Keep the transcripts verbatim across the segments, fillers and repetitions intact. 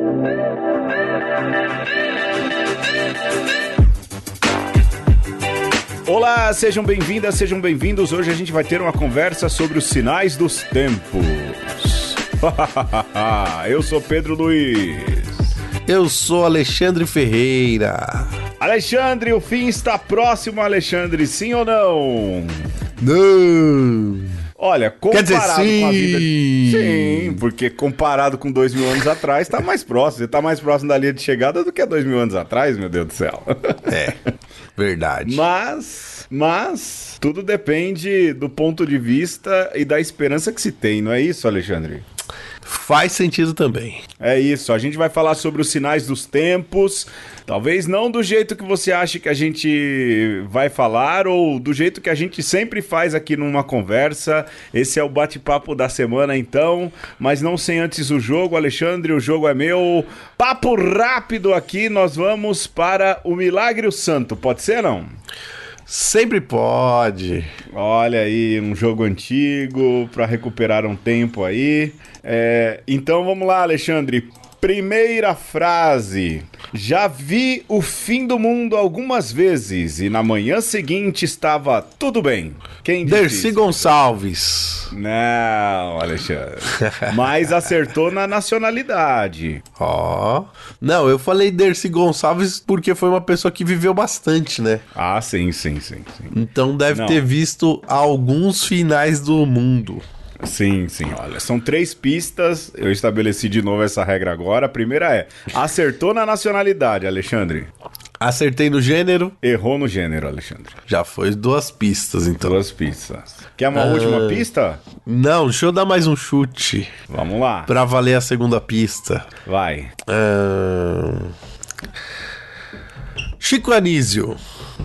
Olá, sejam bem-vindas, sejam bem-vindos. Hoje a gente vai ter uma conversa sobre os sinais dos tempos. Eu sou Pedro Luiz. Eu sou Alexandre Ferreira. Alexandre, o fim está próximo, Alexandre, sim ou não? Não. Olha, comparado Quer dizer, sim. com a vida... Sim, porque comparado com dois mil anos atrás, tá mais próximo. Você tá mais próximo da linha de chegada do que há dois mil anos atrás, meu Deus do céu. É, verdade. Mas, mas, tudo depende do ponto de vista e da esperança que se tem, não é isso, Alexandre? Faz sentido também. É isso, a gente vai falar sobre os sinais dos tempos, talvez não do jeito que você acha que a gente vai falar ou do jeito que a gente sempre faz aqui numa conversa. Esse é o bate-papo da semana então, mas não sem antes o jogo, Alexandre, o jogo é meu. Papo rápido aqui, nós vamos para o Milagre o Santo, pode ser não? Sempre pode. Olha aí, um jogo antigo para recuperar um tempo aí. É, então vamos lá, Alexandre. Primeira frase. Já vi o fim do mundo algumas vezes e na manhã seguinte estava tudo bem. Quem disse Dercy isso? Gonçalves. Não, Alexandre. Mas acertou na nacionalidade. Ó. Oh. Não, eu falei Dercy Gonçalves porque foi uma pessoa que viveu bastante, né? Ah, sim, sim, sim. sim. Então deve Não. ter visto alguns finais do mundo. Sim, sim, olha, são três pistas, eu estabeleci de novo essa regra agora. A primeira é, acertou na nacionalidade, Alexandre. Acertei no gênero. Errou no gênero, Alexandre. Já foi duas pistas, então. Duas pistas. Quer uma Ah. última pista? Não, deixa eu dar mais um chute. Vamos lá. Pra valer a segunda pista. Vai. Ah... Chico Anísio.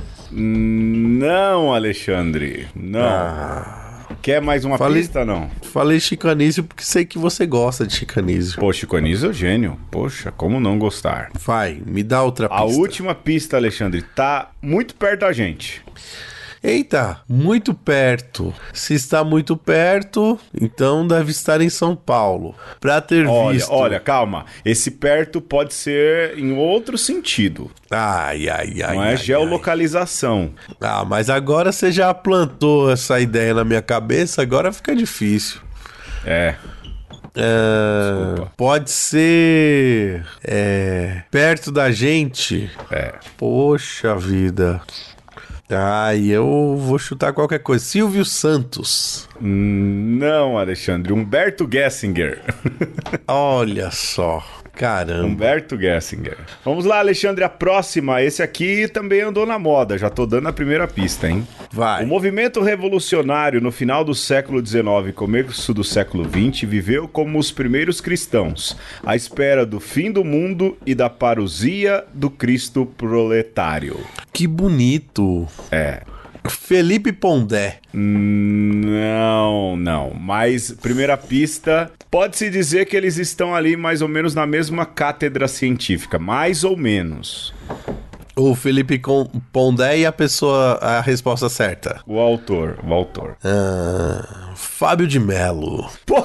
Não, Alexandre, não. Ah... Quer mais uma Falei... pista, não? Falei Chico Anísio porque sei que você gosta de Chico Anísio. Pô, Chico Anísio é gênio. Poxa, como não gostar? Vai, me dá outra pista. A última pista, Alexandre, tá muito perto da gente. Eita, muito perto. Se está muito perto, então deve estar em São Paulo. Pra ter Olha, visto... olha, calma. Esse perto pode ser em outro sentido. Ai, ai, ai. Não é ai, geolocalização. ai. Ah, mas agora você já plantou essa ideia na minha cabeça, agora fica difícil. É. É, pode ser é, perto da gente. É. Poxa vida. Ai, eu vou chutar qualquer coisa. Silvio Santos. Não, Alexandre. Humberto Gessinger. Olha só. Caramba. Humberto Gessinger. Vamos lá, Alexandre, a próxima. Esse aqui também andou na moda. Já tô dando a primeira pista, hein? Vai. O movimento revolucionário no final do século dezenove e começo do século vinte viveu como os primeiros cristãos, à espera do fim do mundo e da parousia do Cristo proletário. Que bonito. É. Felipe Pondé. Não, não. Mas, primeira pista, pode-se dizer que eles estão ali mais ou menos na mesma cátedra científica. Mais ou menos. O Felipe Pondé e a pessoa, a resposta certa. O autor, o autor. Ah, Fábio de Mello. Pô!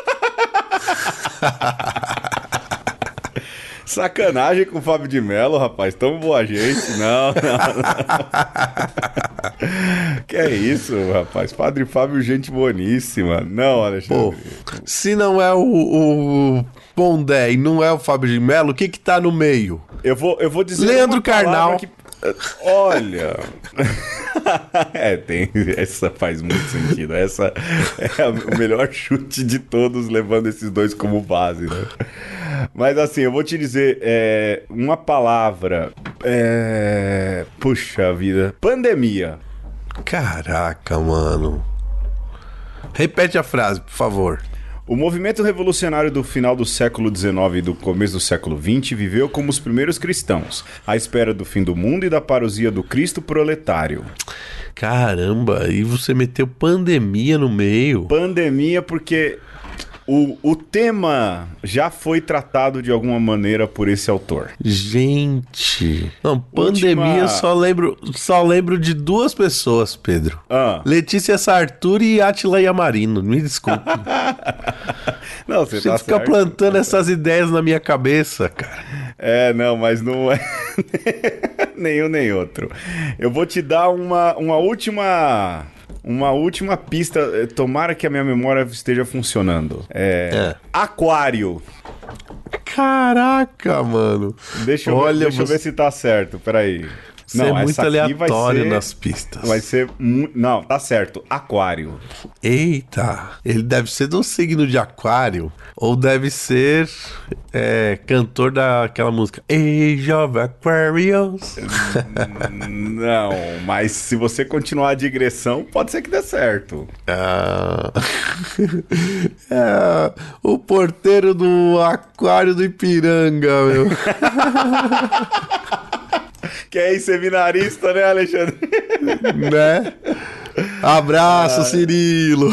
Sacanagem com o Fábio de Mello, rapaz. Tão boa gente. Não, não, não. Que é isso, rapaz? Padre Fábio, gente boníssima. Não, Alexandre. Pô, se não é o, o Pondé e não é o Fábio de Mello, o que que tá no meio? Eu vou, eu vou dizer Leandro uma palavra Carnal. Que... Olha... É, tem... Essa faz muito sentido. Essa é o melhor chute de todos, levando esses dois como base, né? Mas assim, eu vou te dizer, é, uma palavra, é, puxa vida, pandemia. Caraca, mano. Repete a frase, por favor. O movimento revolucionário do final do século dezenove e do começo do século vinte viveu como os primeiros cristãos, à espera do fim do mundo e da parousia do Cristo proletário. Caramba, e você meteu pandemia no meio? Pandemia porque... O, o tema já foi tratado de alguma maneira por esse autor. Gente... Não, pandemia, Última... só lembro, só lembro de duas pessoas, Pedro. Ah. Letícia Sarturi e Átila Yamarino. Me desculpe. Não, você, você tá fica certo, plantando tá essas certo. ideias na minha cabeça, cara. É, não, mas não é nenhum nem outro. Eu vou te dar uma, uma última... Uma última pista. Tomara que a minha memória esteja funcionando. É... é. Aquário. Caraca, mano. Deixa eu, Olha, ver, deixa você... eu ver se tá certo. Peraí. Você não, é muito aleatório ser... nas pistas. Vai ser... Não, tá certo. Aquário. Eita. Ele deve ser do signo de Aquário. Ou deve ser é, cantor daquela música Age of Aquarius. Não, mas se você continuar a digressão, pode ser que dê certo. Ah... é, o porteiro do Aquário do Ipiranga, meu. Que é seminarista, né, Alexandre? Né? Abraço, ah. Cirilo.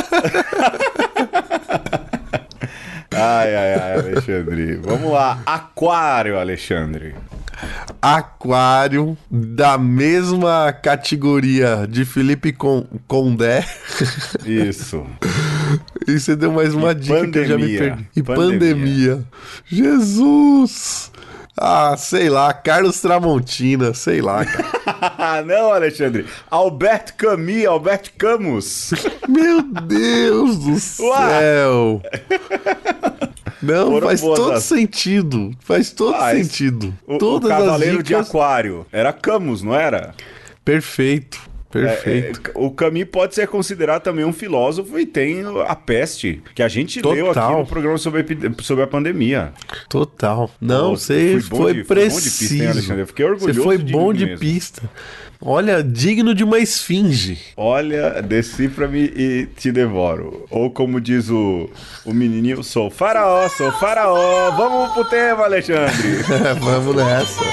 Ai, ai, ai, Alexandre. Vamos lá. Aquário, Alexandre. Aquário, da mesma categoria de Felipe Con- Condé. Isso. E você deu mais uma e dica pandemia. que eu já me perdi. E pandemia. pandemia. Jesus! Ah, sei lá, Carlos Tramontina, sei lá, cara. Não, Alexandre. Alberto Camus, Alberto Camus. Meu Deus do céu. Não, Foram faz todo as... sentido. Faz todo faz. sentido. O, Todas o Cavaleiro as dicas... de Aquário. Era Camus, não era? Perfeito. Perfeito. É, é, o Camus pode ser considerado também um filósofo e tem a Peste, que a gente Total. leu aqui no programa sobre, sobre a pandemia. Total. Não, você foi de, preciso. Foi bom de pista, hein, Alexandre? Eu fiquei orgulhoso. Você foi bom de mesmo. pista. Olha, digno de uma esfinge. Olha, decifra-me e te devoro. Ou como diz o, o menininho, sou faraó, sou faraó. Vamos pro tema, Alexandre. Vamos nessa.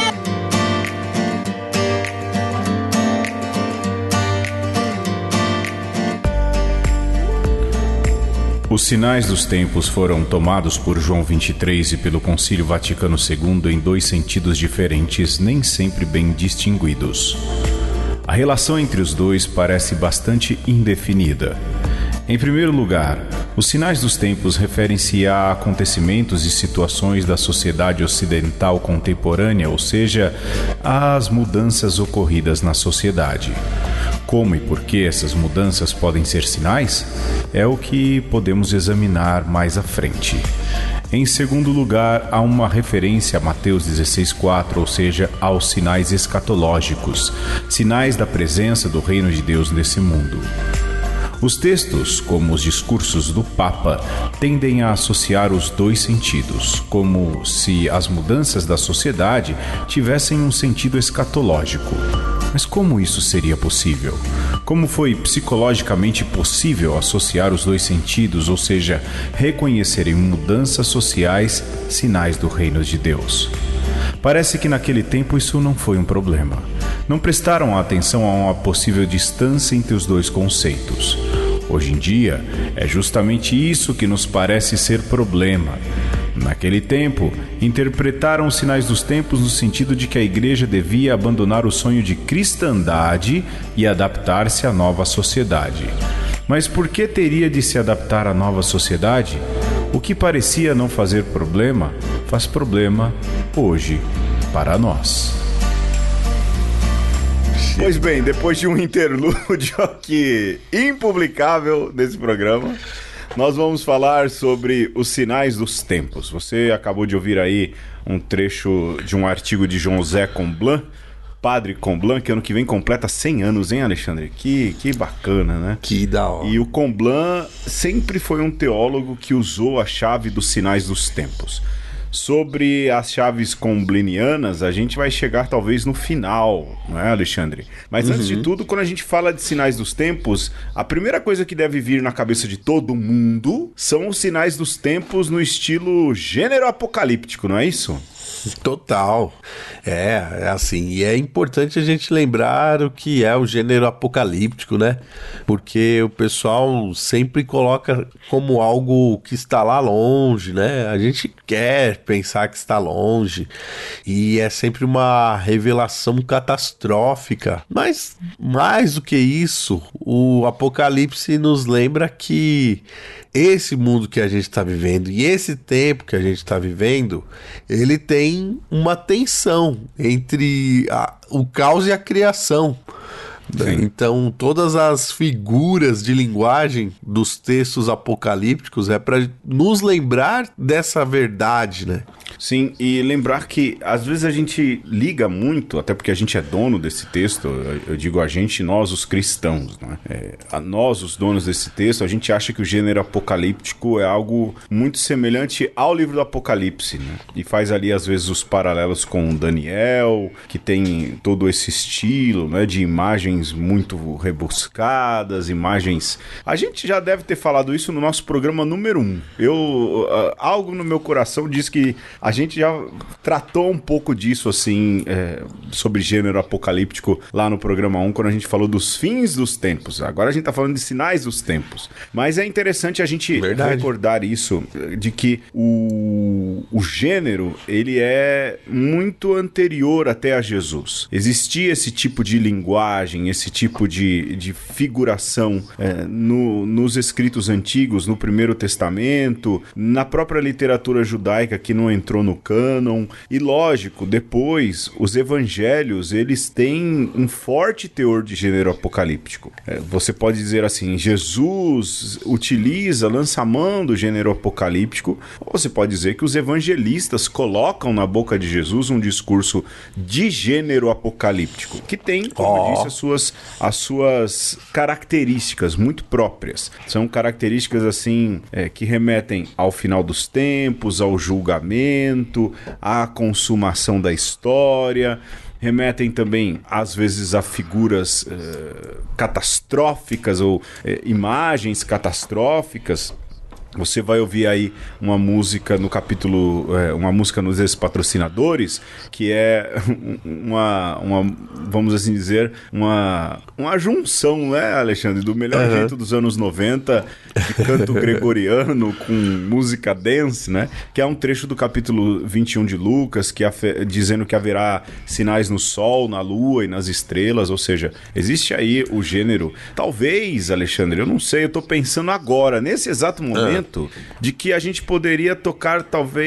Os sinais dos tempos foram tomados por João vinte e três e pelo Concílio Vaticano segundo em dois sentidos diferentes, nem sempre bem distinguidos. A relação entre os dois parece bastante indefinida. Em primeiro lugar, os sinais dos tempos referem-se a acontecimentos e situações da sociedade ocidental contemporânea, ou seja, às mudanças ocorridas na sociedade. Como e por que essas mudanças podem ser sinais? É o que podemos examinar mais à frente. Em segundo lugar, há uma referência a Mateus dezesseis, quatro, ou seja, aos sinais escatológicos, sinais da presença do reino de Deus nesse mundo. Os textos, como os discursos do Papa, tendem a associar os dois sentidos, como se as mudanças da sociedade tivessem um sentido escatológico. Mas como isso seria possível? Como foi psicologicamente possível associar os dois sentidos, ou seja, reconhecer em mudanças sociais sinais do reino de Deus? Parece que naquele tempo isso não foi um problema. Não prestaram atenção a uma possível distância entre os dois conceitos. Hoje em dia, é justamente isso que nos parece ser problema. Naquele tempo, interpretaram os sinais dos tempos no sentido de que a igreja devia abandonar o sonho de cristandade e adaptar-se à nova sociedade. Mas por que teria de se adaptar à nova sociedade? O que parecia não fazer problema, faz problema hoje para nós. Pois bem, depois de um interlúdio aqui impublicável desse programa, nós vamos falar sobre os sinais dos tempos. Você acabou de ouvir aí um trecho de um artigo de José Comblan, Padre Comblan, que ano que vem completa cem anos, hein, Alexandre? Que, que bacana, né? Que da hora. E o Comblan sempre foi um teólogo que usou a chave dos sinais dos tempos. Sobre as chaves comblinianas, a gente vai chegar talvez no final, não é, Alexandre? Mas uhum. antes de tudo, quando a gente fala de sinais dos tempos, a primeira coisa que deve vir na cabeça de todo mundo são os sinais dos tempos no estilo gênero apocalíptico, não é isso? Total. É, é assim, e é importante a gente lembrar o que é o gênero apocalíptico, né? Porque o pessoal sempre coloca como algo que está lá longe, né? A gente quer pensar que está longe e é sempre uma revelação catastrófica. Mas mais do que isso, o Apocalipse nos lembra que esse mundo que a gente está vivendo e esse tempo que a gente está vivendo, ele tem uma tensão entre a, o caos e a criação. Sim. Então, todas as figuras de linguagem dos textos apocalípticos é para nos lembrar dessa verdade, né? Sim, e lembrar que às vezes a gente liga muito, até porque a gente é dono desse texto, eu digo a gente, nós os cristãos, né? É, a nós os donos desse texto, a gente acha que o gênero apocalíptico é algo muito semelhante ao livro do Apocalipse, né? E faz ali às vezes os paralelos com Daniel, que tem todo esse estilo, né, de imagens muito rebuscadas, imagens... A gente já deve ter falado isso no nosso programa número um. Eu, uh, algo no meu coração diz que a gente já tratou um pouco disso, assim, é, sobre gênero apocalíptico lá no programa um, quando a gente falou dos fins dos tempos. Agora a gente tá falando de sinais dos tempos. Mas é interessante a gente Verdade. recordar isso, de que o, o gênero, ele é muito anterior até a Jesus. Existia esse tipo de linguagem, esse tipo de, de figuração é, no, nos escritos antigos, no Primeiro Testamento, na própria literatura judaica que não entrou no cânon, e lógico, depois os evangelhos, eles têm um forte teor de gênero apocalíptico. É, você pode dizer assim, Jesus utiliza, lança a mão do gênero apocalíptico, ou você pode dizer que os evangelistas colocam na boca de Jesus um discurso de gênero apocalíptico, que tem, como oh. eu disse, as suas, as suas características muito próprias. São características assim, é, que remetem ao final dos tempos, ao julgamento, a consumação da história, remetem também, às vezes, a figuras uh, catastróficas ou uh, imagens catastróficas. Você vai ouvir aí uma música no capítulo, é, uma música nos ex-patrocinadores, que é uma, uma, vamos assim dizer, uma, uma junção, né, Alexandre, do melhor uhum. jeito dos anos noventa, de canto gregoriano com música dance, né, que é um trecho do capítulo vinte e um de Lucas, que afe- dizendo que haverá sinais no sol, na lua e nas estrelas, ou seja, existe aí o gênero, talvez, Alexandre, eu não sei, eu tô pensando agora, nesse exato momento, uhum. de que a gente poderia tocar talvez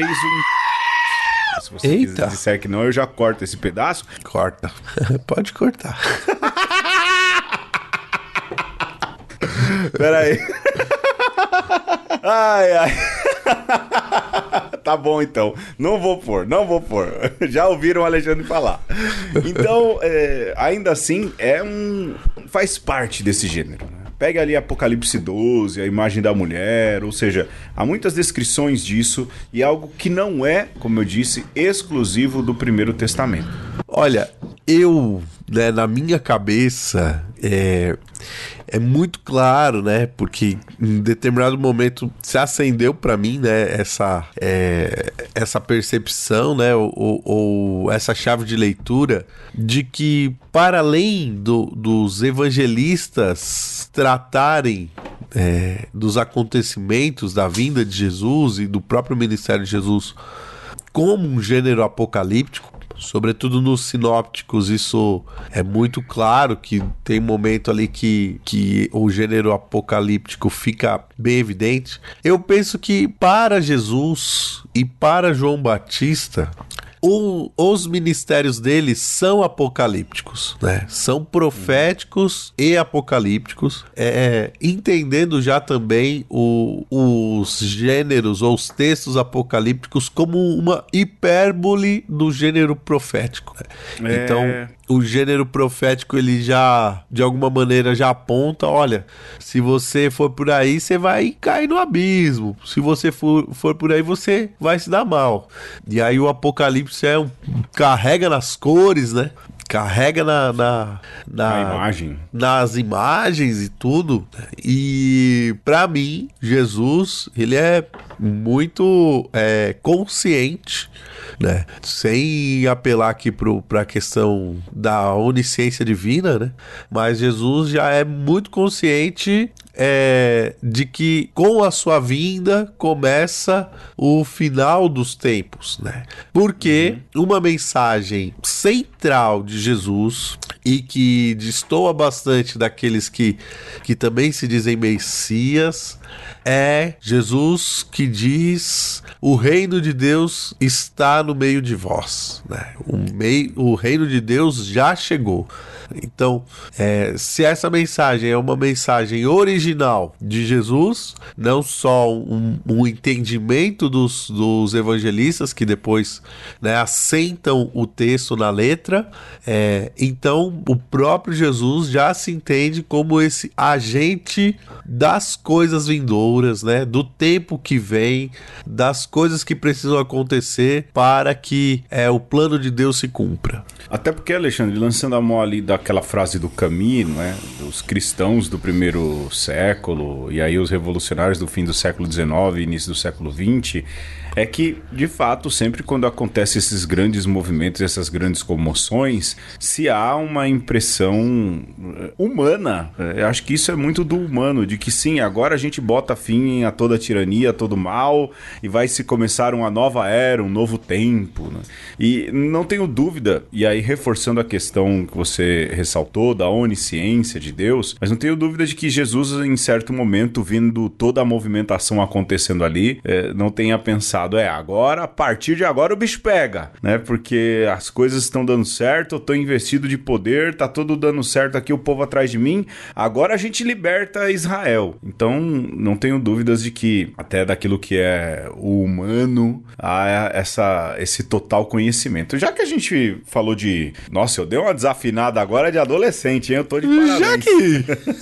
um... Se você Eita. disser que não, eu já corto esse pedaço. Corta. Pode cortar. Peraí. Ai, ai. Tá bom, então. Não vou pôr, não vou pôr. Já ouviram o Alexandre falar. Então, é, ainda assim, é um... faz parte desse gênero, né? Pega ali Apocalipse doze, a imagem da mulher, ou seja, há muitas descrições disso e algo que não é, como eu disse, exclusivo do Primeiro Testamento. Olha, eu, né, na minha cabeça, é, é muito claro, né, porque em determinado momento se acendeu para mim, né, essa, é, essa percepção, né, ou, ou, ou essa chave de leitura de que, para além do, dos evangelistas tratarem é, dos acontecimentos da vinda de Jesus e do próprio ministério de Jesus como um gênero apocalíptico, sobretudo nos sinópticos, isso é muito claro, que tem momento ali que, que o gênero apocalíptico fica bem evidente. Eu penso que para Jesus e para João Batista, O, os ministérios deles são apocalípticos, né? São proféticos e apocalípticos, é, entendendo já também o, os gêneros ou os textos apocalípticos como uma hipérbole do gênero profético, né? É... Então, o gênero profético, ele já, de alguma maneira, já aponta, olha, se você for por aí, você vai cair no abismo. Se você for, for por aí, você vai se dar mal. E aí o Apocalipse é um, carrega nas cores, né? Carrega na, na, na imagem. nas imagens e tudo. E, pra mim, Jesus, ele é muito é, consciente, né? Sem apelar aqui para a questão da onisciência divina, né? Mas Jesus já é muito consciente é, de que com a sua vinda começa o final dos tempos, né? Porque uhum. uma mensagem central de Jesus e que destoa bastante daqueles que, que também se dizem Messias é Jesus que diz: o reino de Deus está no meio de vós, né? O, meio, o reino de Deus já chegou. Então, é, se essa mensagem é uma mensagem original de Jesus, não só um, um entendimento dos, dos evangelistas que depois, né, assentam o texto na letra, é, então o próprio Jesus já se entende como esse agente das coisas vindouras, né, do tempo que vem, das coisas que precisam acontecer para que é, o plano de Deus se cumpra. Até porque, Alexandre, lançando a mão ali daquela frase do Camus, né, dos cristãos do primeiro século e aí os revolucionários do fim do século dezenove e início do século vinte, é que, de fato, sempre quando acontecem esses grandes movimentos, essas grandes comoções, se há uma impressão humana, eu acho que isso é muito do humano, de que sim, agora a gente bota fim a toda a tirania, a todo mal, e vai se começar uma nova era, um novo tempo, né? E não tenho dúvida, e aí reforçando a questão que você ressaltou, da onisciência de Deus, mas não tenho dúvida de que Jesus, em certo momento, vendo toda a movimentação acontecendo ali, é, não tenha pensado, é, agora, a partir de agora o bicho pega, né? Porque as coisas estão dando certo, eu tô investido de poder, tá tudo dando certo aqui, o povo atrás de mim, agora a gente liberta Israel. Então, não tenho dúvidas de que, até daquilo que é o humano, há essa, esse total conhecimento. Já que a gente falou de... Nossa, eu dei uma desafinada agora de adolescente, hein? Eu tô de parabéns. Já que...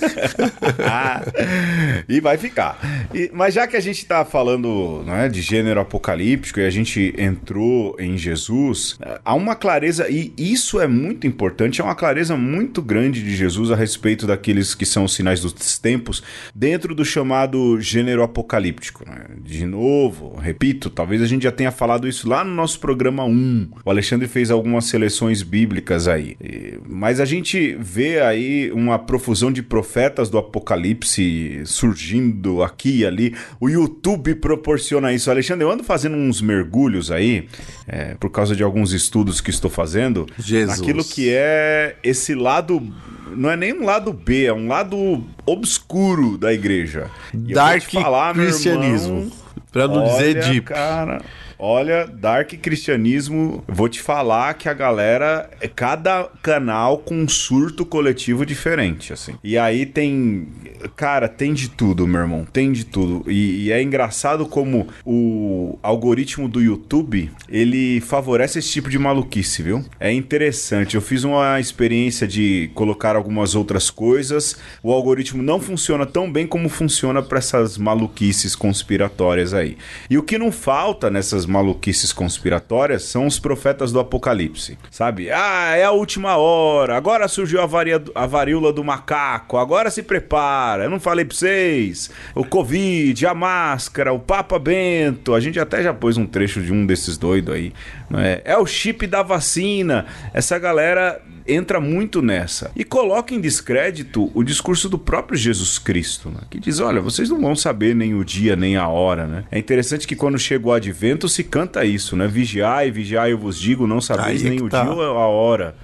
E vai ficar. E, mas já que a gente tá falando, né, de gênero apocalíptico e a gente entrou em Jesus, há uma clareza, e isso é muito importante, há uma clareza muito grande de Jesus a respeito daqueles que são os sinais dos tempos dentro do chamado gênero apocalíptico, né? De novo, repito, talvez a gente já tenha falado isso lá no nosso programa um. O Alexandre fez algumas seleções bíblicas aí. Mas a gente vê aí uma profusão de profetas do Apocalipse surgindo aqui e ali. O YouTube proporciona isso. Alexandre, eu ando fazendo uns mergulhos aí, é, por causa de alguns estudos que estou fazendo, Jesus. Naquilo que é esse lado... Não é nem um lado B, é um lado obscuro da igreja. E Dark falar, cristianismo. Pra não olha, dizer deep. Cara, olha, Dark Cristianismo, vou te falar que a galera, é cada canal com um surto coletivo diferente, assim. E aí tem, cara, tem de tudo, meu irmão, tem de tudo. E, e é engraçado como o algoritmo do YouTube, ele favorece esse tipo de maluquice, viu? É interessante, eu fiz uma experiência de colocar algumas outras coisas, o algoritmo não funciona tão bem como funciona para essas maluquices conspiratórias aí. E o que não falta nessas maluquices conspiratórias são os profetas do Apocalipse, sabe? Ah, é a última hora, agora surgiu a, varia, a varíola do macaco, agora se prepara, eu não falei pra vocês, o Covid, a máscara, o Papa Bento, a gente até já pôs um trecho de um desses doidos aí, não é? É o chip da vacina, essa galera entra muito nessa e coloca em descrédito o discurso do próprio Jesus Cristo, né? Que diz, olha, vocês não vão saber nem o dia nem a hora, né? É interessante que quando chega o advento se canta isso, né? Vigiai, vigiai, eu vos digo, não sabeis nem o tá. dia ou a hora.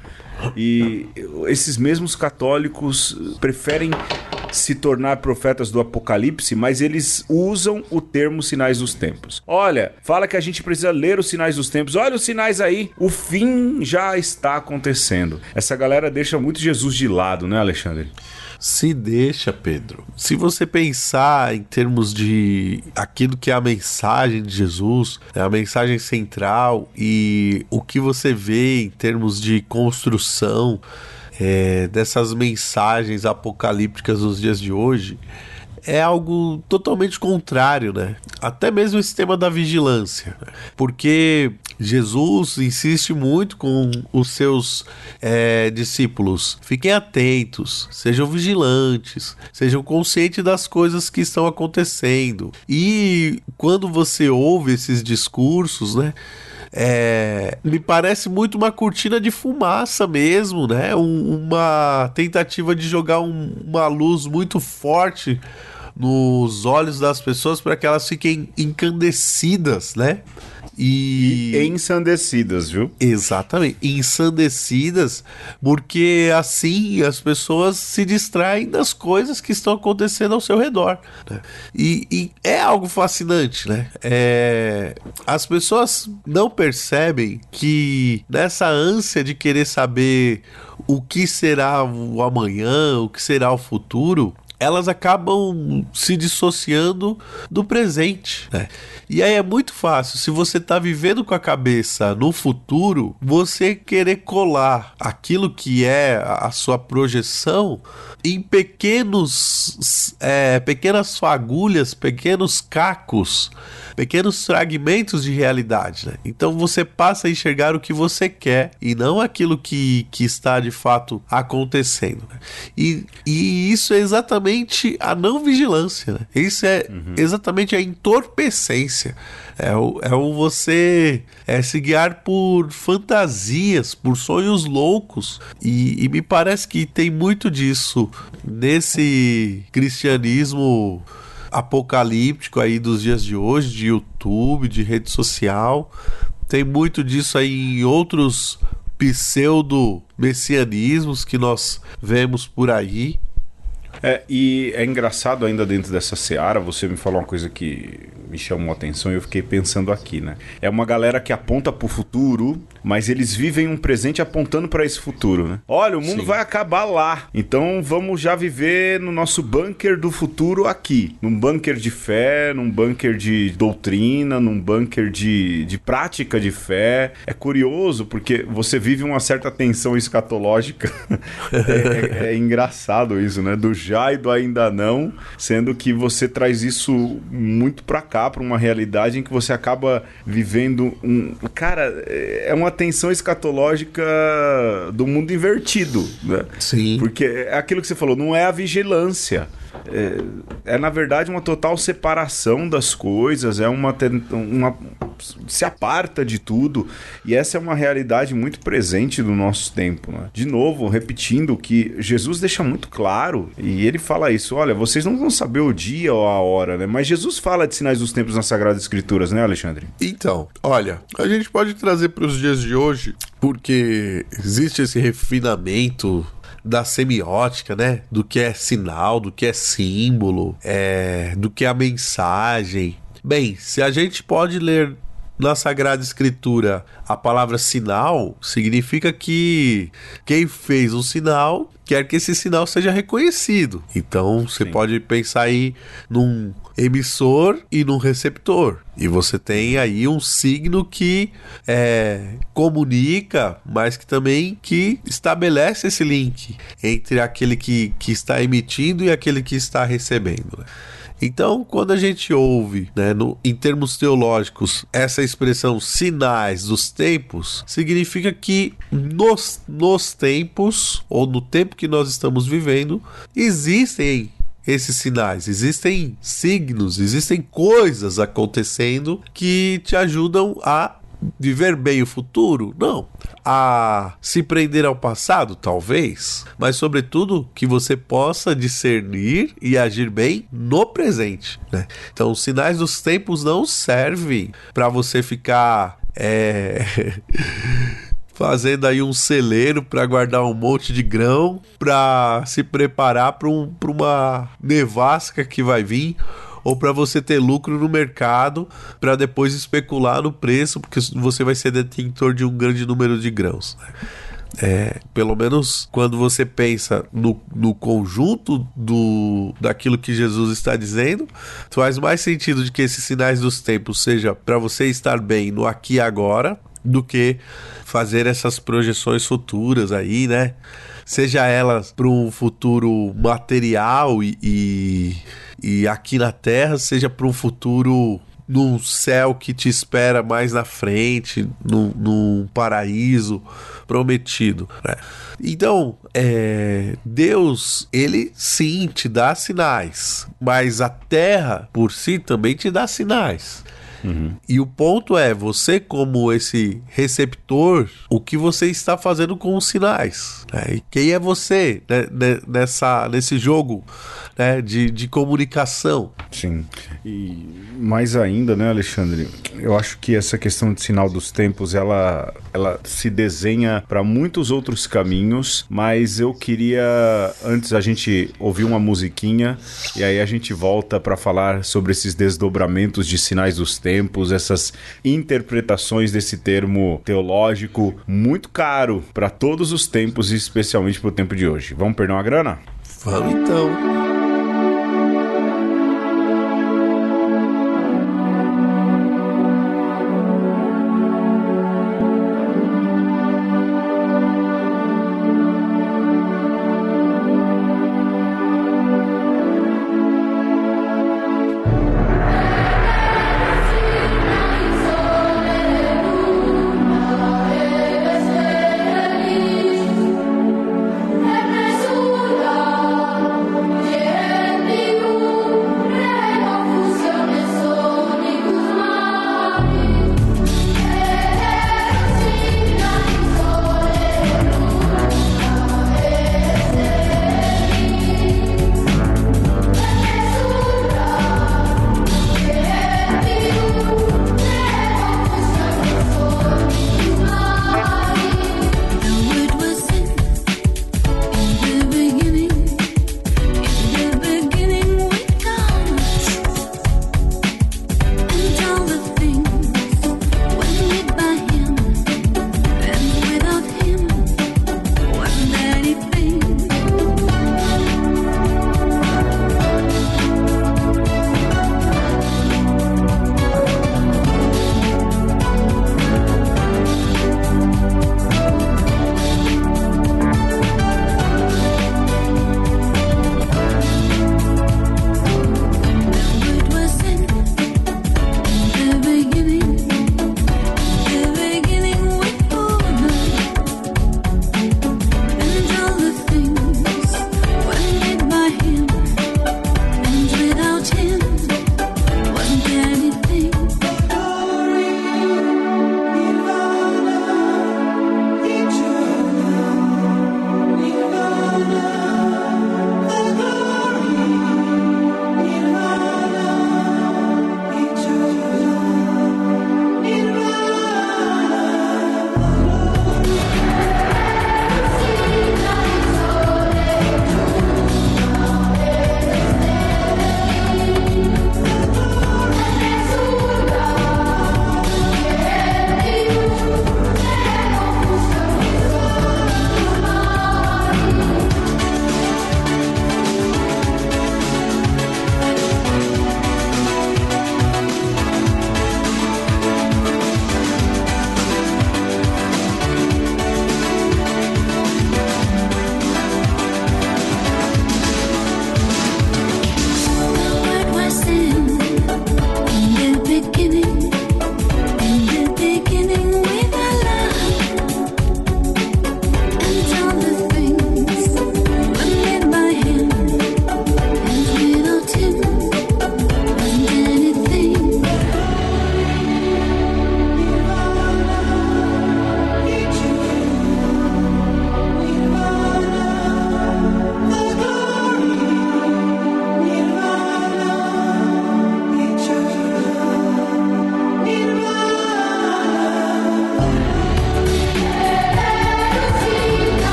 E esses mesmos católicos preferem se tornar profetas do Apocalipse, mas eles usam o termo sinais dos tempos. Olha, fala que a gente precisa ler os sinais dos tempos. Olha os sinais aí. O fim já está acontecendo. Essa galera deixa muito Jesus de lado, né, Alexandre? Se deixa, Pedro. Se você pensar em termos de aquilo que é a mensagem de Jesus, é a mensagem central, e o que você vê em termos de construção é, dessas mensagens apocalípticas nos dias de hoje, é algo totalmente contrário, né? Até mesmo esse tema da vigilância, né? Porque Jesus insiste muito com os seus é, discípulos. Fiquem atentos, sejam vigilantes, sejam conscientes das coisas que estão acontecendo. E quando você ouve esses discursos, né? É, me parece muito uma cortina de fumaça mesmo, né? Um, uma tentativa de jogar um, uma luz muito forte nos olhos das pessoas para que elas fiquem encandecidas, né? E... e ensandecidas, viu? Exatamente, ensandecidas, porque assim as pessoas se distraem das coisas que estão acontecendo ao seu redor, né? E, e é algo fascinante, né? É... As pessoas não percebem que nessa ânsia de querer saber o que será o amanhã, o que será o futuro, elas acabam se dissociando do presente, né? E aí é muito fácil, se você está vivendo com a cabeça no futuro, você querer colar aquilo que é a sua projeção em pequenos, é, pequenas fagulhas, pequenos cacos, pequenos fragmentos de realidade, né? Então você passa a enxergar o que você quer e não aquilo que, que está de fato acontecendo, né? E, e isso é exatamente a não vigilância, né? Isso é uhum. exatamente a entorpecência. É o, é o você é, se guiar por fantasias, por sonhos loucos. E, e me parece que tem muito disso nesse cristianismo apocalíptico aí dos dias de hoje, de YouTube, de rede social. Tem muito disso aí em outros pseudo-messianismos que nós vemos por aí. É, e é engraçado ainda dentro dessa seara, você me falou uma coisa que me chamou a atenção e eu fiquei pensando aqui, né? É uma galera que aponta pro futuro, mas eles vivem um presente apontando para esse futuro, né? Olha, o mundo Sim. vai acabar lá, então vamos já viver no nosso bunker do futuro aqui. Num bunker de fé, num bunker de doutrina, num bunker de, de prática de fé. É curioso, porque você vive uma certa tensão escatológica. é, é, é engraçado isso, né? Do já e do ainda não, sendo que você traz isso muito pra cá, pra uma realidade em que você acaba vivendo um... Cara, é uma tensão escatológica do mundo invertido, né? Sim. Porque é aquilo que você falou, não é a vigilância. É, é na verdade uma total separação das coisas, é uma, uma se aparta de tudo, e essa é uma realidade muito presente do nosso tempo, né? De novo, repetindo que Jesus deixa muito claro, e ele fala isso, olha, vocês não vão saber o dia ou a hora, né? Mas Jesus fala de sinais dos tempos nas Sagradas Escrituras, né, Alexandre? Então, olha, a gente pode trazer para os dias de hoje, porque existe esse refinamento da semiótica, né? Do que é sinal, do que é símbolo, é, do que é a mensagem. Bem, se a gente pode ler na Sagrada Escritura a palavra sinal, significa que quem fez um sinal quer que esse sinal seja reconhecido. Então você Sim. pode pensar aí num emissor e num receptor. E você tem aí um signo que é, comunica, mas que também que estabelece esse link entre aquele que, que está emitindo e aquele que está recebendo, né? Então, quando a gente ouve, né, no, em termos teológicos, essa expressão sinais dos tempos, significa que nos, nos tempos, ou no tempo que nós estamos vivendo, existem esses sinais, existem signos, existem coisas acontecendo que te ajudam a viver bem o futuro? Não. A se prender ao passado? Talvez. Mas, sobretudo, que você possa discernir e agir bem no presente, né? Então, os sinais dos tempos não servem para você ficar é... fazendo aí um celeiro para guardar um monte de grão, para se preparar para um, para uma nevasca que vai vir, ou para você ter lucro no mercado, para depois especular no preço, porque você vai ser detentor de um grande número de grãos, né? É, pelo menos quando você pensa no, no conjunto do, daquilo que Jesus está dizendo, faz mais sentido de que esses sinais dos tempos seja para você estar bem no aqui e agora, do que fazer essas projeções futuras aí, né? Seja elas para um futuro material e, e, e aqui na Terra, seja para um futuro num céu que te espera mais na frente, num, num paraíso prometido, né? Então, é, Deus, ele sim te dá sinais, mas a Terra por si também te dá sinais. Uhum. E o ponto é, você como esse receptor, o que você está fazendo com os sinais, né? E quem é você, né, nessa, nesse jogo, né, de, de comunicação. Sim, e mais ainda, né, Alexandre, eu acho que essa questão de sinal dos tempos, ela, ela se desenha para muitos outros caminhos, mas eu queria, antes a gente ouvir uma musiquinha, e aí a gente volta para falar sobre esses desdobramentos de sinais dos tempos, tempos, essas interpretações desse termo teológico muito caro para todos os tempos e especialmente para o tempo de hoje. Vamos perder uma grana? Vamos então. Yeah.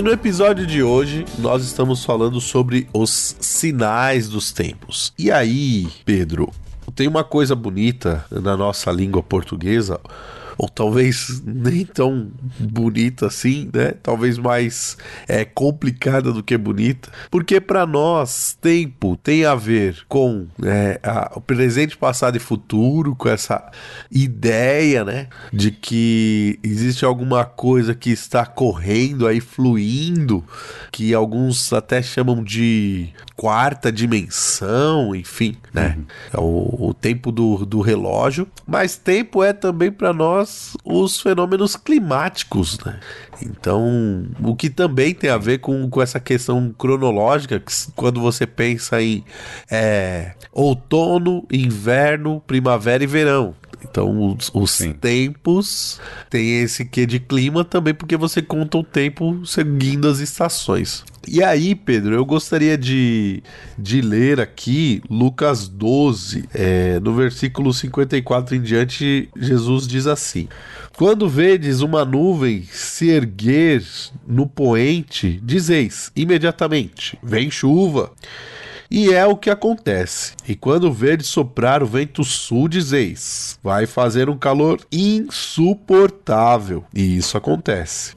no episódio de hoje nós estamos falando sobre os sinais dos tempos. E aí, Pedro, tem uma coisa bonita na nossa língua portuguesa, ou talvez nem tão bonita assim, né? Talvez mais é, complicada do que bonita, porque para nós tempo tem a ver com é, a, o presente, passado e futuro, com essa ideia, né, de que existe alguma coisa que está correndo aí, fluindo, que alguns até chamam de quarta dimensão, enfim, né? Uhum. O, o tempo do, do relógio, mas tempo é também para nós os fenômenos climáticos, né? Então, o que também tem a ver com, com essa questão cronológica, que quando você pensa em é, outono, inverno, primavera e verão. Então, os, os tempos têm esse quê de clima também, porque você conta o tempo seguindo as estações. E aí, Pedro, eu gostaria de, de ler aqui Lucas doze, é, no versículo cinquenta e quatro em diante, Jesus diz assim: quando vedes uma nuvem se erguer no poente, dizeis imediatamente, vem chuva. E é o que acontece. E quando vedes soprar o vento sul, dizeis, vai fazer um calor insuportável. E isso acontece.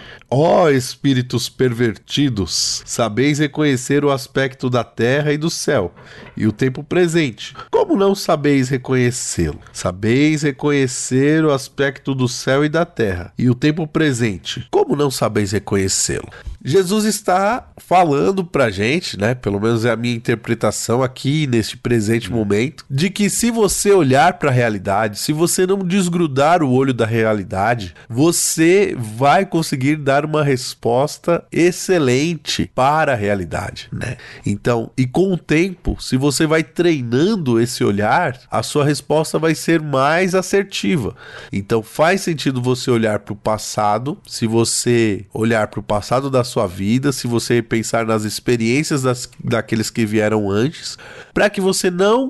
Ó espíritos pervertidos, sabeis reconhecer o aspecto da terra e do céu, e o tempo presente. Como não sabeis reconhecê-lo? Sabeis reconhecer o aspecto do céu e da terra, e o tempo presente. Como não sabeis reconhecê-lo? Jesus está falando pra gente, né? Pelo menos é a minha interpretação aqui neste presente momento, de que se você olhar para a realidade, se você não desgrudar o olho da realidade, você vai conseguir dar uma resposta excelente para a realidade, né? Então, e com o tempo, se você vai treinando esse olhar, a sua resposta vai ser mais assertiva. Então, faz sentido você olhar para o passado, se você olhar para o passado da sua vida, se você pensar nas experiências das, daqueles que vieram antes, para que você não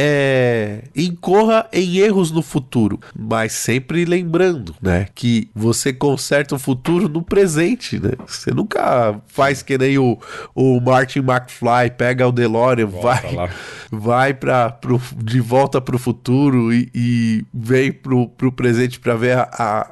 é, incorra em erros no futuro, mas sempre lembrando, né, que você conserta o futuro no presente, né? Você nunca faz que nem o, o Martin McFly, pega o DeLorean, volta vai, lá. vai pra, pro, de volta para o futuro e, e vem pro, pro presente para ver a, a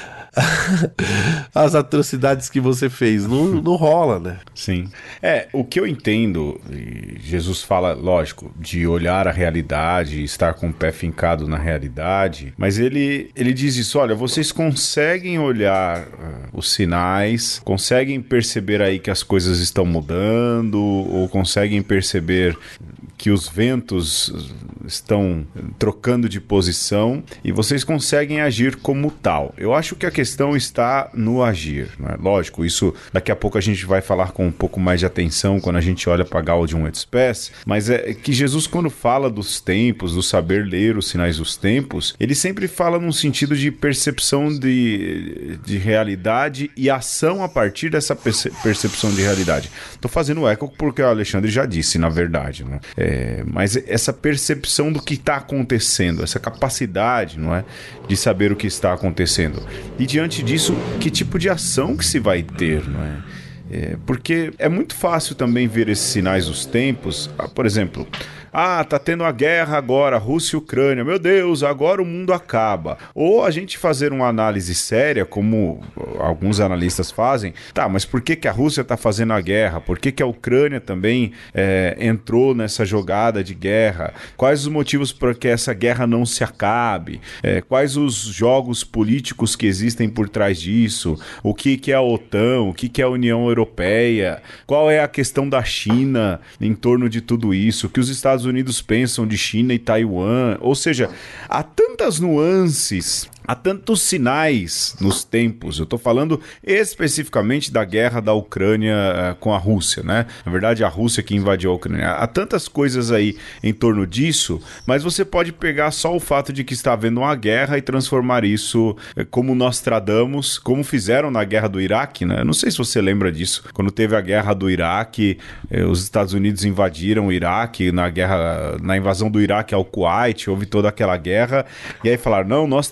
as atrocidades que você fez. Não, não rola, né? Sim. É, o que eu entendo, Jesus fala, lógico, de olhar a realidade, estar com o pé fincado na realidade, mas ele, ele diz isso, olha, vocês conseguem olhar uh, os sinais, conseguem perceber aí que as coisas estão mudando, ou conseguem perceber que os ventos estão trocando de posição e vocês conseguem agir como tal. Eu acho que a questão está no agir, né? Lógico, isso daqui a pouco a gente vai falar com um pouco mais de atenção quando a gente olha para Gaudium et Spes, mas é que Jesus, quando fala dos tempos, do saber ler os sinais dos tempos, ele sempre fala num sentido de percepção de, de realidade e ação a partir dessa perce- percepção de realidade. Estou fazendo eco porque o Alexandre já disse, na verdade, né? É, É, mas essa percepção do que está acontecendo, essa capacidade, não é, de saber o que está acontecendo. E diante disso, que tipo de ação que se vai ter, não é? É, porque é muito fácil também ver esses sinais dos tempos. Ah, por exemplo, ah, tá tendo a guerra agora, Rússia e Ucrânia, meu Deus, agora o mundo acaba. Ou a gente fazer uma análise séria, como alguns analistas fazem, tá, mas por que que a Rússia tá fazendo a guerra? Por que que a Ucrânia também é, entrou nessa jogada de guerra? Quais os motivos para que essa guerra não se acabe? É, quais os jogos políticos que existem por trás disso? O que que é a OTAN? O que que é a União Europeia? Qual é a questão da China em torno de tudo isso? O que os Estados Unidos pensam de China e Taiwan? Ou seja, há tantas nuances, há tantos sinais nos tempos. Eu estou falando especificamente da guerra da Ucrânia uh, com a Rússia, né? Na verdade, a Rússia que invadiu a Ucrânia. Há tantas coisas aí em torno disso, mas você pode pegar só o fato de que está havendo uma guerra e transformar isso uh, como Nostradamus, como fizeram na guerra do Iraque, né? Não sei se você lembra disso. Quando teve a guerra do Iraque, uh, os Estados Unidos invadiram o Iraque, na guerra, na invasão do Iraque ao Kuwait, houve toda aquela guerra, e aí falaram, não, Nostradamus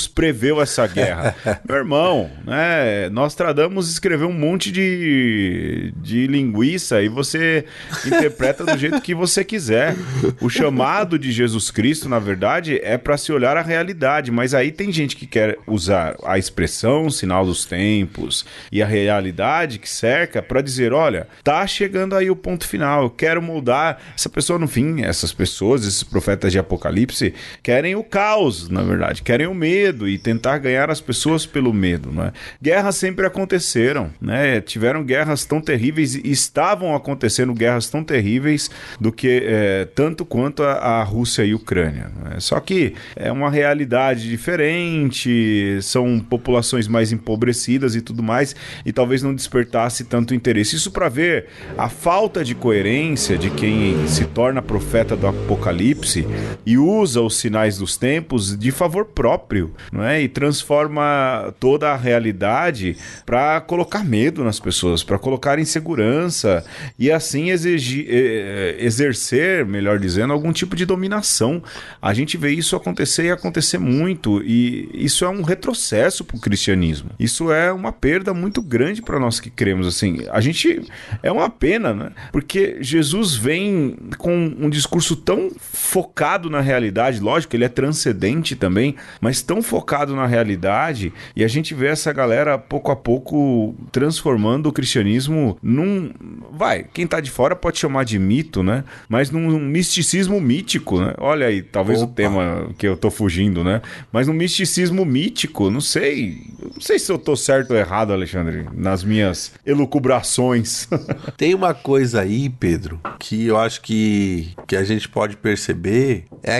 Nostradamus preveu essa guerra. Meu irmão, né? Nostradamus escreveu um monte de, de linguiça e você interpreta do jeito que você quiser. O chamado de Jesus Cristo, na verdade, é para se olhar a realidade, mas aí tem gente que quer usar a expressão sinal dos tempos e a realidade que cerca para dizer, olha, tá chegando aí o ponto final, eu quero moldar essa pessoa. No fim, essas pessoas, esses profetas de Apocalipse, querem o caos, na verdade, querem o medo e tentar ganhar as pessoas pelo medo, né? Guerras sempre aconteceram, né? Tiveram guerras tão terríveis e estavam acontecendo guerras tão terríveis do que é, tanto quanto a, a Rússia e a Ucrânia, né? Só que é uma realidade diferente, são populações mais empobrecidas e tudo mais, e talvez não despertasse tanto interesse. Isso para ver a falta de coerência de quem se torna profeta do Apocalipse e usa os sinais dos tempos de favor próprio, não é? E transforma toda a realidade para colocar medo nas pessoas, para colocar insegurança e assim exigir, exercer, melhor dizendo, algum tipo de dominação. A gente vê isso acontecer e acontecer muito, e isso é um retrocesso para o cristianismo. Isso é uma perda muito grande para nós que cremos. Assim, a gente é uma pena, né? Porque Jesus vem com um discurso tão focado na realidade, lógico, ele é transcendente também, mas tão focado na realidade, e a gente vê essa galera pouco a pouco transformando o cristianismo num, vai, quem tá de fora pode chamar de mito, né? Mas num misticismo mítico, né? Olha aí, talvez Opa. o tema que eu tô fugindo, né? Mas num misticismo mítico, não sei, não sei se eu tô certo ou errado, Alexandre, nas minhas elucubrações. Tem uma coisa aí, Pedro, que eu acho que, que a gente pode perceber, é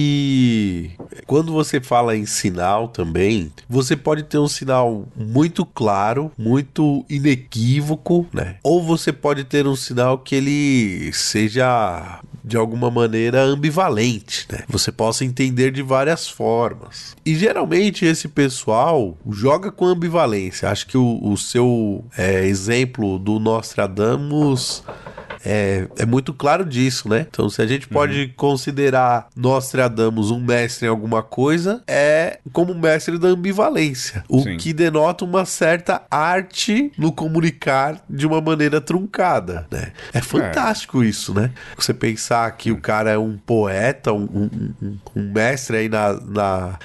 que quando você fala em sinal também, você pode ter um sinal muito claro, muito inequívoco, né? Ou você pode ter um sinal que ele seja de alguma maneira ambivalente, né? Você possa entender de várias formas. E geralmente esse pessoal joga com ambivalência. Acho que o, o seu é, exemplo do Nostradamus É, é muito claro disso, né? Então, se a gente pode uhum. considerar Nostradamus um mestre em alguma coisa, é como mestre da ambivalência. O Sim. que denota uma certa arte no comunicar de uma maneira truncada, né? É fantástico é. isso, né? Você pensar que o cara é um poeta, um, um, um mestre aí na, na,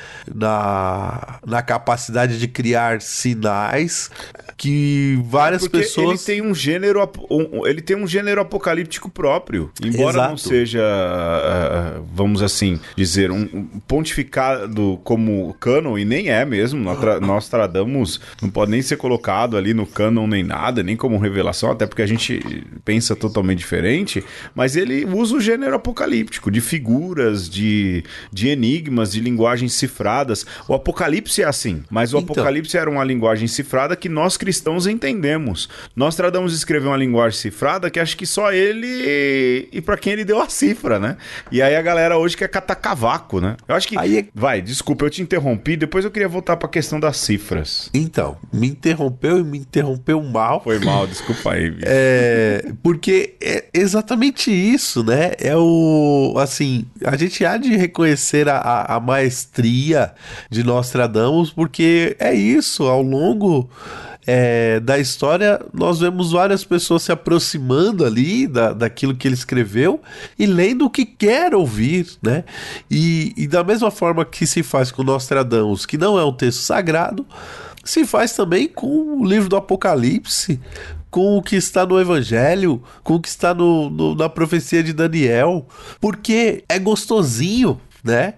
na, na capacidade de criar sinais que várias é pessoas... Ele tem um gênero... Um, ele tem um gênero apocalíptico próprio, embora Exato. não seja, uh, vamos assim dizer, um, um pontificado como cânon, e nem é mesmo. Nostradamus não pode nem ser colocado ali no cânon nem nada, nem como revelação, até porque a gente pensa totalmente diferente, mas ele usa o gênero apocalíptico, de figuras, de, de enigmas, de linguagens cifradas. O Apocalipse é assim, mas o então... Apocalipse era uma linguagem cifrada que nós cristãos entendemos. Nostradamus escreveu uma linguagem cifrada que acho que só ele e pra quem ele deu a cifra, né? E aí a galera hoje quer catar cavaco, né? Eu acho que... Aí... Vai, desculpa, eu te interrompi, depois eu queria voltar pra questão das cifras. Então, me interrompeu e me interrompeu mal. Foi mal, desculpa aí. Bicho. É, porque é exatamente isso, né? É o... Assim, a gente há de reconhecer a, a maestria de Nostradamus, porque é isso, ao longo... É, da história, nós vemos várias pessoas se aproximando ali da, daquilo que ele escreveu e lendo o que quer ouvir, né? E, e da mesma forma que se faz com Nostradamus, que não é um texto sagrado, se faz também com o livro do Apocalipse, com o que está no Evangelho, com o que está no, no, na profecia de Daniel, porque é gostosinho, né?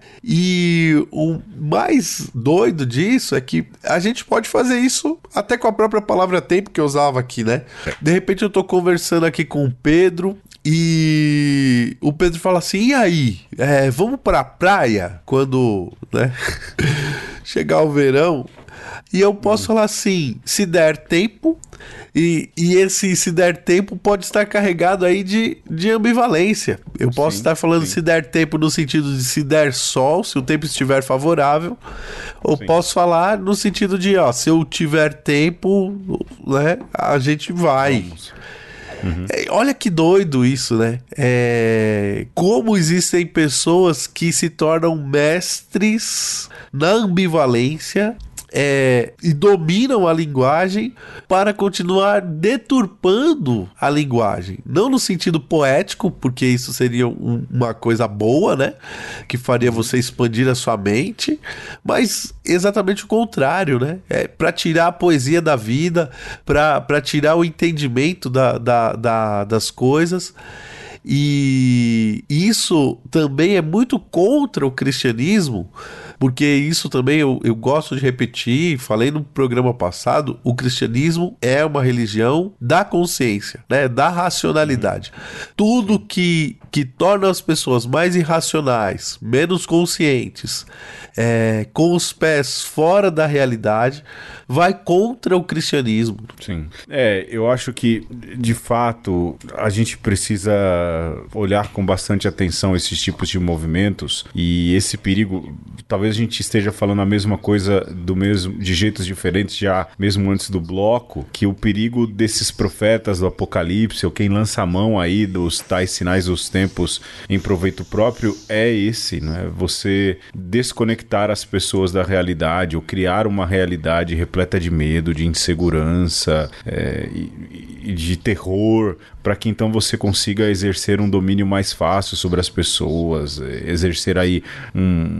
E o mais doido disso é que a gente pode fazer isso até com a própria palavra tempo que eu usava aqui, né? De repente eu tô conversando aqui com o Pedro e o Pedro fala assim, e aí? É, vamos pra praia quando, né? chegar o verão? E eu posso falar assim, se der tempo, e, e esse se der tempo pode estar carregado aí de, de ambivalência. Eu posso sim, estar falando sim. se der tempo no sentido de se der sol, se o tempo estiver favorável, ou sim. posso falar no sentido de, ó, se eu tiver tempo, né, a gente vai. Vamos. Uhum. É, olha que doido isso, né? É, como existem pessoas que se tornam mestres na ambivalência, É, e dominam a linguagem para continuar deturpando a linguagem. Não no sentido poético, porque isso seria um, uma coisa boa, né? Que faria você expandir a sua mente, mas exatamente o contrário, né? É para tirar a poesia da vida, para tirar o entendimento da, da, da, das coisas. E isso também é muito contra o cristianismo, porque isso também eu, eu gosto de repetir, falei no programa passado, o cristianismo é uma religião da consciência, né, da racionalidade. Tudo que, que torna as pessoas mais irracionais, menos conscientes, é, com os pés fora da realidade, vai contra o cristianismo. Sim. É, eu acho que, de fato, a gente precisa olhar com bastante atenção esses tipos de movimentos e esse perigo. Talvez a gente esteja falando a mesma coisa do mesmo, de jeitos diferentes já, mesmo antes do bloco, que o perigo desses profetas do Apocalipse, ou quem lança a mão aí dos tais sinais dos tempos em proveito próprio, é esse, né? Você desconectar as pessoas da realidade, ou criar uma realidade repleta de medo, de insegurança é, e, e de terror, para que então você consiga exercer um domínio mais fácil sobre as pessoas, exercer aí um,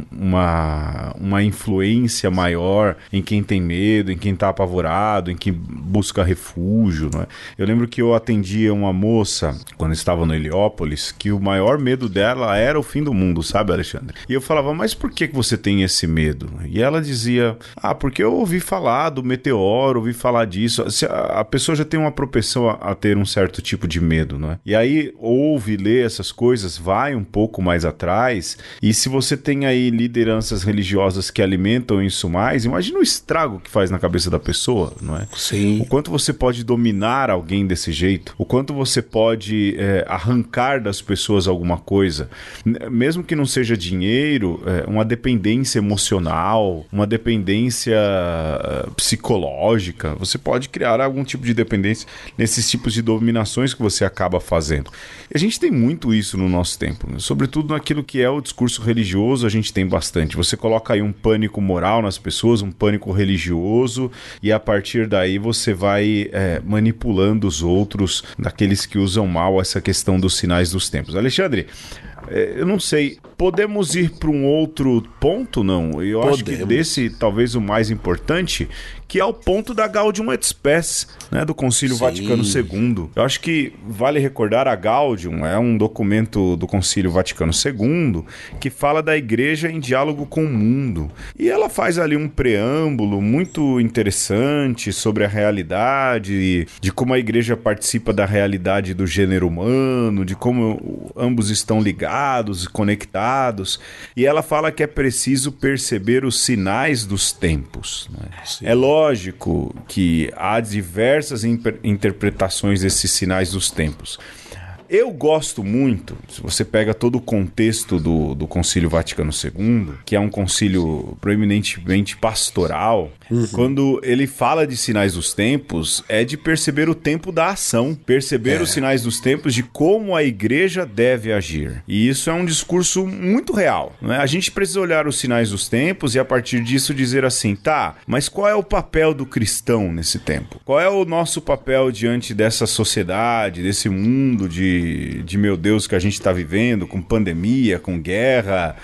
uma, uma influência maior em quem tem medo, em quem está apavorado, em quem busca refúgio, não é? Eu lembro que eu atendia uma moça, quando estava no Heliópolis, que o maior medo dela era o fim do mundo, sabe, Alexandre? E eu falava, mas por que você tem esse medo? E ela dizia, ah, porque eu ouvi falar do meteoro, ouvi falar disso. A pessoa já tem uma propensão a, a ter um certo tipo de de medo, não é? E aí ouve, lê essas coisas, vai um pouco mais atrás, e se você tem aí lideranças religiosas que alimentam isso mais, imagina o estrago que faz na cabeça da pessoa, não é? Sim. O quanto você pode dominar alguém desse jeito, o quanto você pode é, arrancar das pessoas alguma coisa, mesmo que não seja dinheiro, é, uma dependência emocional, uma dependência uh, psicológica, você pode criar algum tipo de dependência nesses tipos de dominações que você acaba fazendo. E a gente tem muito isso no nosso tempo, né? Sobretudo naquilo que é o discurso religioso, a gente tem bastante. Você coloca aí um pânico moral nas pessoas, um pânico religioso, e a partir daí você vai é, manipulando os outros, daqueles que usam mal essa questão dos sinais dos tempos. Alexandre, é, eu não sei, podemos ir para um outro ponto, não? Eu podemos. Acho que desse, talvez o mais importante, que é o ponto da Gaudium et Spes, né, do Concílio Sim. Vaticano segundo. Eu acho que vale recordar, a Gaudium é um documento do Concílio Vaticano segundo que fala da igreja em diálogo com o mundo. E ela faz ali um preâmbulo muito interessante sobre a realidade, de como a igreja participa da realidade do gênero humano, de como ambos estão ligados e conectados. E ela fala que é preciso perceber os sinais dos tempos, né? É lógico que há diversas imper- interpretações desses sinais dos tempos. Eu gosto muito, se você pega todo o contexto do, do Concílio Vaticano segundo, que é um concílio proeminentemente pastoral, uhum. quando ele fala de sinais dos tempos, é de perceber o tempo da ação, perceber é. os sinais dos tempos de como a igreja deve agir. E isso é um discurso muito real, né? A gente precisa olhar os sinais dos tempos e a partir disso dizer assim, tá, mas qual é o papel do cristão nesse tempo? Qual é o nosso papel diante dessa sociedade, desse mundo de de meu Deus que a gente está vivendo, com pandemia, com guerra,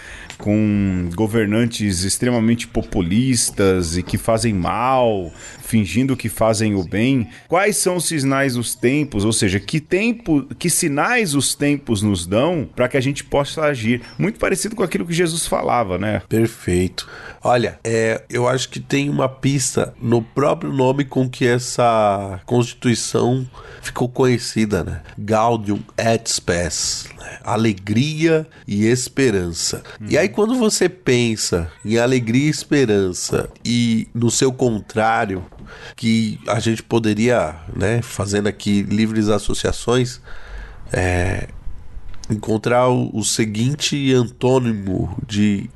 com governantes extremamente populistas e que fazem mal, fingindo que fazem o bem? Quais são os sinais dos tempos? Ou seja, que tempo, que sinais os tempos nos dão para que a gente possa agir? Muito parecido com aquilo que Jesus falava, né? Perfeito. Olha, é, eu acho que tem uma pista no próprio nome com que essa Constituição ficou conhecida, né? Gaudium et Spes, né? Alegria e esperança. Hum. E aí quando você pensa em alegria e esperança e no seu contrário, que a gente poderia, né, fazendo aqui livres associações, é, encontrar o, o seguinte antônimo de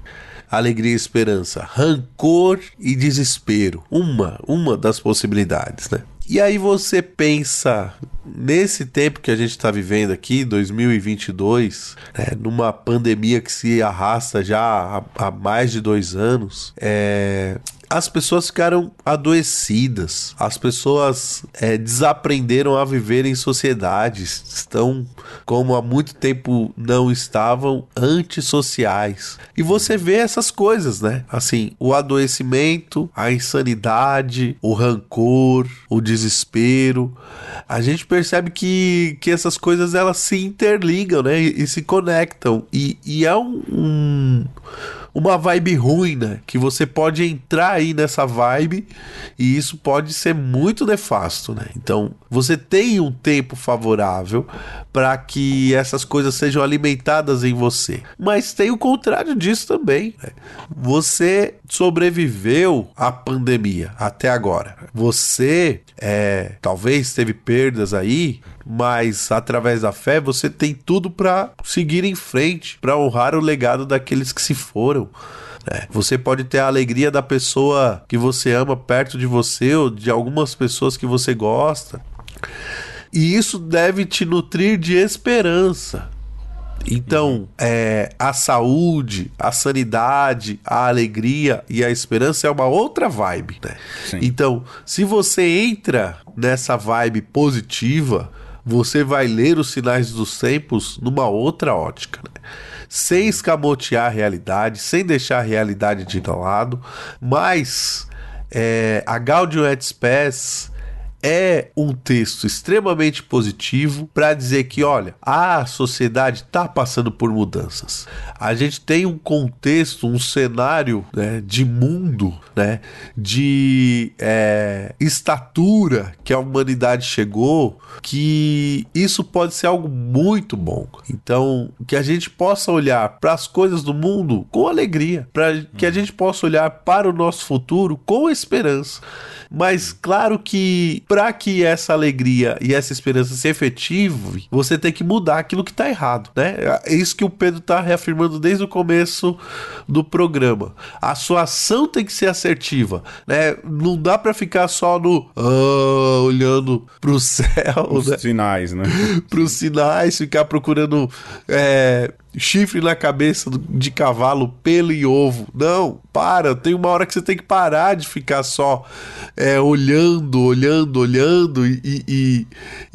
alegria e esperança? Rancor e desespero. Uma, uma das possibilidades, né? E aí você pensa, nesse tempo que a gente está vivendo aqui, dois mil e vinte e dois, né, numa pandemia que se arrasta já há, há mais de dois anos, é... as pessoas ficaram adoecidas, as pessoas é, desaprenderam a viver em sociedades, estão, como há muito tempo não estavam, antissociais. E você vê essas coisas, né? Assim, o adoecimento, a insanidade, o rancor, o desespero. A gente percebe que, que essas coisas elas se interligam, né? E, e se conectam. E, e é um... um uma vibe ruim, né? Que você pode entrar aí nessa vibe e isso pode ser muito nefasto, né? Então, você tem um tempo favorável para que essas coisas sejam alimentadas em você. Mas tem o contrário disso também, né? Você sobreviveu à pandemia até agora. Você, é, talvez teve perdas aí, mas através da fé você tem tudo para seguir em frente, para honrar o legado daqueles que se foram. É, você pode ter a alegria da pessoa que você ama perto de você ou de algumas pessoas que você gosta. E isso deve te nutrir de esperança. Então, é, a saúde, a sanidade, a alegria e a esperança é uma outra vibe, né? Então, se você entra nessa vibe positiva, você vai ler os sinais dos tempos numa outra ótica, né? Sem escamotear a realidade, sem deixar a realidade de lado, mas é, a Gaudium et Spes é um texto extremamente positivo para dizer que, olha, a sociedade está passando por mudanças. A gente tem um contexto, um cenário, né, de mundo, né, de é, estatura que a humanidade chegou, que isso pode ser algo muito bom. Então, que a gente possa olhar para as coisas do mundo com alegria, para que a gente possa olhar para o nosso futuro com esperança. Mas claro que para que essa alegria e essa esperança se efetive, você tem que mudar aquilo que está errado, né? É isso que o Pedro está reafirmando desde o começo do programa. A sua ação tem que ser assertiva, né? Não dá para ficar só no ah, olhando para o céu, os né? sinais, né? Para os sinais, ficar procurando é, chifre na cabeça de cavalo, pelo e ovo. Não, para, tem uma hora que você tem que parar de ficar só é, olhando, olhando, olhando e, e,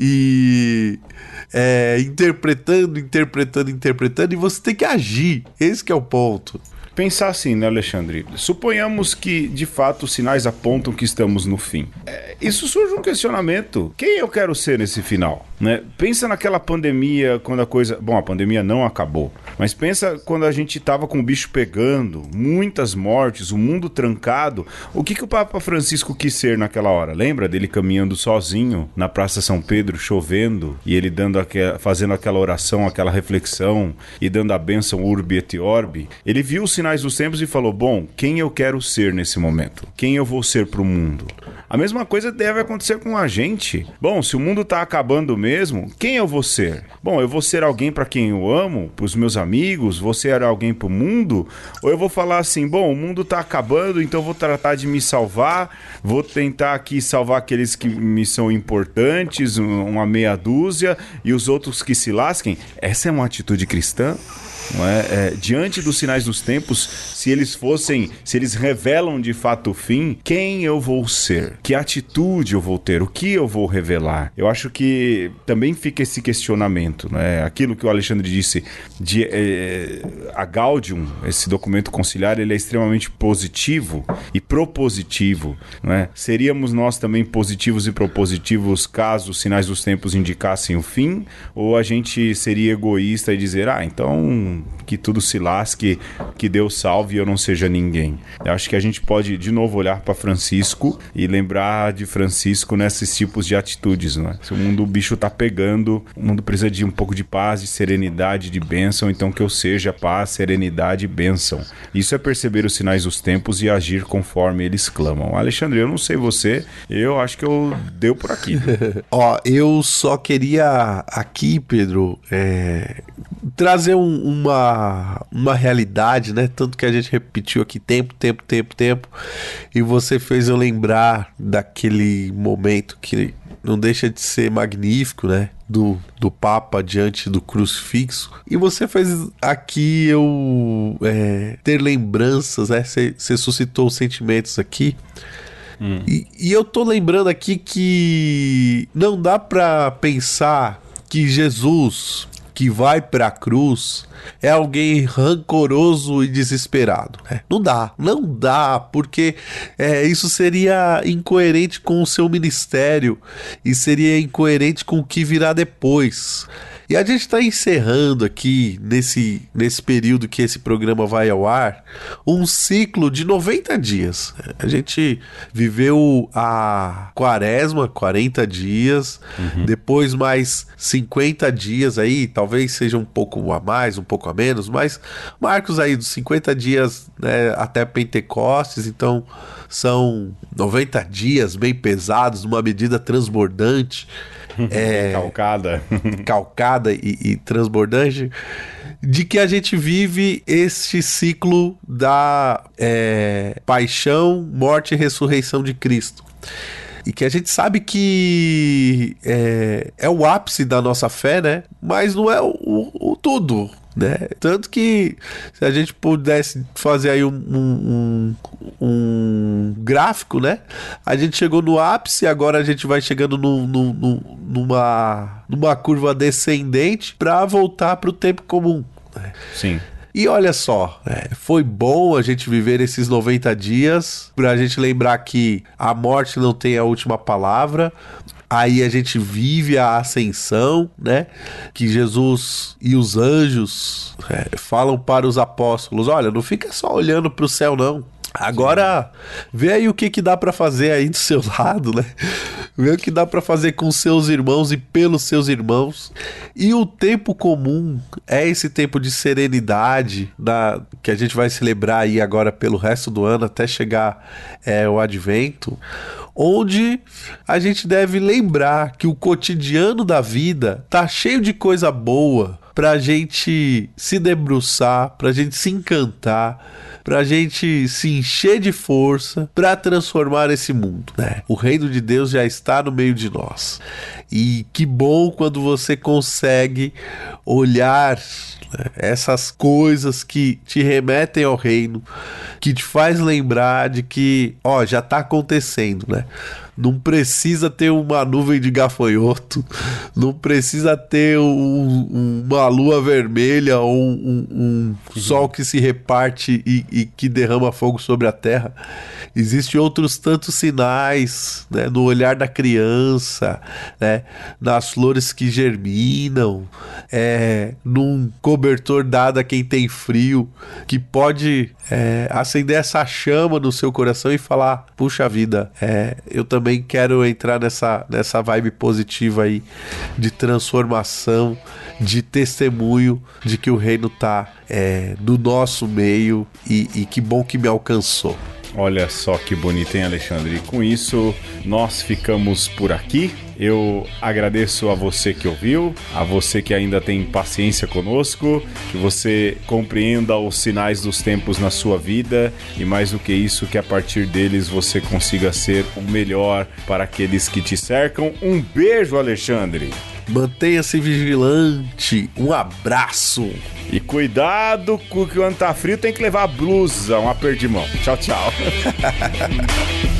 e é, interpretando, interpretando, interpretando, e você tem que agir. Esse que é o ponto. Pensar assim, né, Alexandre? Suponhamos que, de fato, os sinais apontam que estamos no fim. É, isso surge um questionamento. Quem eu quero ser nesse final? Né? Pensa naquela pandemia, quando a coisa... Bom, a pandemia não acabou. Mas pensa quando a gente tava com o bicho pegando, muitas mortes, o mundo trancado. O que, que o Papa Francisco quis ser naquela hora? Lembra dele caminhando sozinho na Praça São Pedro, chovendo, e ele dando aqua... fazendo aquela oração, aquela reflexão, e dando a bênção Urbi et Orbi? Ele viu os sinais dos tempos e falou, bom, quem eu quero ser nesse momento? Quem eu vou ser pro mundo? A mesma coisa deve acontecer com a gente. Bom, se o mundo tá acabando mesmo, quem eu vou ser? Bom, eu vou ser alguém para quem eu amo, pros meus amigos, vou ser alguém pro mundo? Ou eu vou falar assim, bom, o mundo tá acabando, então eu vou tratar de me salvar, vou tentar aqui salvar aqueles que me são importantes, uma meia dúzia, e os outros que se lasquem? Essa é uma atitude cristã? Não é? É, diante dos sinais dos tempos, se eles fossem, se eles revelam de fato o fim, quem eu vou ser? Que atitude eu vou ter? O que eu vou revelar? Eu acho que também fica esse questionamento, né? Aquilo que o Alexandre disse, de, é, a Gaudium, esse documento conciliar, ele é extremamente positivo e propositivo, não é? Seríamos nós também positivos e propositivos caso os sinais dos tempos indicassem o fim? Ou a gente seria egoísta e dizer, ah, então que tudo se lasque, que Deus salve e eu não seja ninguém? Eu acho que a gente pode de novo olhar para Francisco e lembrar de Francisco nesses tipos de atitudes, não é? Se o mundo o bicho tá pegando, o mundo precisa de um pouco de paz, de serenidade, de bênção, então que eu seja paz, serenidade e bênção. Isso é perceber os sinais dos tempos e agir conforme eles clamam. Alexandre, eu não sei você, eu acho que eu deu por aqui. Ó, eu só queria aqui, Pedro, é, trazer um, uma uma, uma realidade, né? Tanto que a gente repetiu aqui tempo, tempo, tempo, tempo. E você fez eu lembrar daquele momento que não deixa de ser magnífico, né? Do, do Papa diante do crucifixo. E você fez aqui eu é, ter lembranças, né? Você, você suscitou sentimentos aqui. Hum. E, e eu tô lembrando aqui que não dá pra pensar que Jesus, que vai pra cruz, é alguém rancoroso e desesperado. É, não dá, não dá, porque é, isso seria incoerente com o seu ministério e seria incoerente com o que virá depois. E a gente está encerrando aqui, nesse, nesse período que esse programa vai ao ar, um ciclo de noventa dias. A gente viveu a quaresma, quarenta dias, uhum. Depois mais cinquenta dias aí, talvez seja um pouco a mais, um pouco a menos, mas marcos aí dos cinquenta dias, né, até Pentecostes, então são noventa dias bem pesados, numa medida transbordante. É, calcada calcada e, e transbordante, de que a gente vive este ciclo da é, paixão, morte e ressurreição de Cristo. E que a gente sabe que é, é o ápice da nossa fé, né? Mas não é o, o, o tudo, né? Tanto que se a gente pudesse fazer aí um, um, um gráfico, né? A gente chegou no ápice, agora a gente vai chegando no, no, no, numa, numa curva descendente para voltar para o tempo comum, né? Sim. E olha só, é, foi bom a gente viver esses noventa dias, pra gente lembrar que a morte não tem a última palavra. Aí a gente vive a ascensão, né? Que Jesus e os anjos é, falam para os apóstolos: olha, não fica só olhando para o céu, não. Agora, vê aí o que, que dá para fazer aí do seu lado, né? Vê o que dá para fazer com seus irmãos e pelos seus irmãos. E o tempo comum é esse tempo de serenidade da, que a gente vai celebrar aí agora pelo resto do ano, até chegar é, o Advento, onde a gente deve lembrar que o cotidiano da vida tá cheio de coisa boa pra gente se debruçar, pra gente se encantar, pra gente se encher de força pra transformar esse mundo, né? O reino de Deus já está no meio de nós. E que bom quando você consegue olhar essas coisas que te remetem ao reino, que te faz lembrar de que, ó, já tá acontecendo, né? Não precisa ter uma nuvem de gafanhoto, não precisa ter um, uma lua vermelha ou um, um, um sol que se reparte e, e que derrama fogo sobre a terra. Existem outros tantos sinais, né, no olhar da criança, né, nas flores que germinam, é, num cobertor dado a quem tem frio, que pode é, acender essa chama no seu coração e falar: puxa vida, é, eu também quero entrar nessa, nessa vibe positiva aí de transformação, de testemunho de que o reino tá é, do nosso meio e, e que bom que me alcançou. Olha só que bonito, hein, Alexandre? E com isso, nós ficamos por aqui. Eu agradeço a você que ouviu, a você que ainda tem paciência conosco, que você compreenda os sinais dos tempos na sua vida e, mais do que isso, que a partir deles você consiga ser o melhor para aqueles que te cercam. Um beijo, Alexandre! Mantenha-se vigilante. Um abraço. E cuidado, que quando tá frio tem que levar a blusa, um aperto de mão. Tchau, tchau.